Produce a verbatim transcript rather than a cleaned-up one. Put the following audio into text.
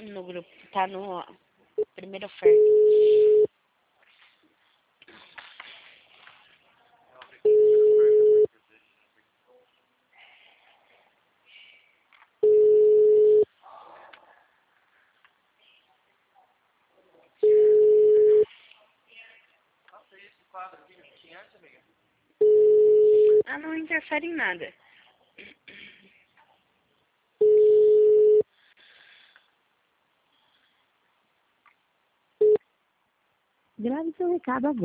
no grupo, tá no primeira oferta. Ah, não interfere em nada. Grave seu recado agora.